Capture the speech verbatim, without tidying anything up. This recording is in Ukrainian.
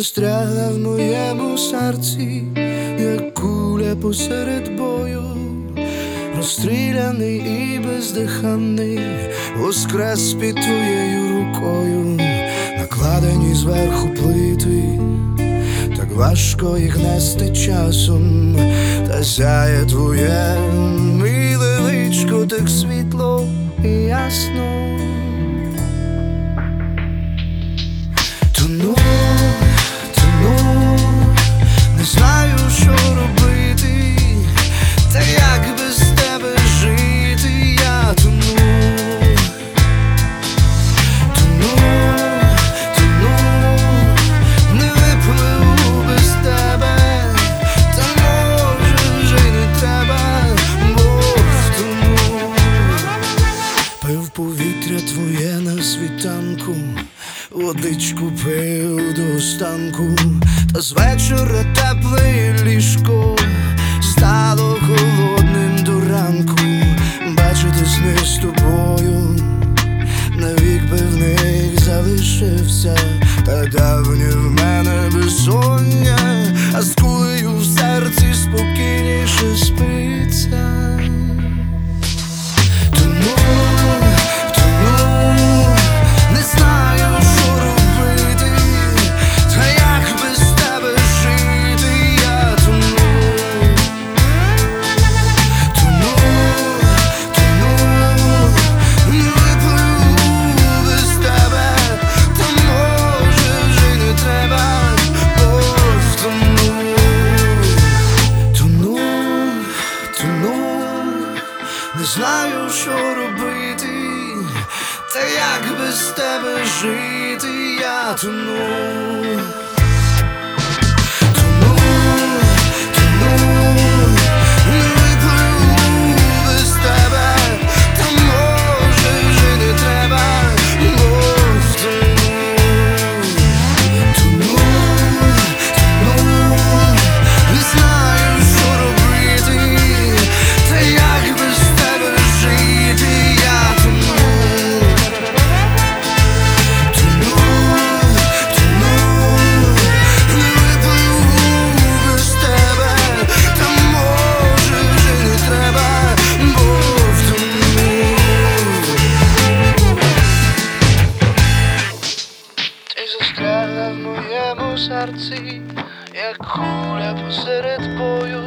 застрягла в моєму серці, як куля посеред бою, розстріляний і бездиханний, воскрес під твоєю рукою, накладені зверху плити, так важко їх нести часом, та сяє твоє миле личко так світло і ясно. Тону, тону, не знаю, що робити, та як без тебе жити. Я тону, тону, тону, не випливу без тебе, та може вже й не треба, бо втону. Пив повітря твоє на світанку, водичку пив до останку, та з вечора тепле ліжко стало холодним до ранку. Бачити сни з тобою, навік би в них залишився, та давнє в мене безсоння, а з кулею в серці спокійніше спиться. Не знаю, що робити, та як без тебе жити. Я тону, тону, тону, не випливу без тебе, та може вже не треба, бо втону. Тону, тону, не знаю, що робити, та як без тебе жити. Я тону, тону, тону, не випливу без тебе, та може вже не треба, бо втону. Ти застрягла в моєму серці, як куля посеред бою,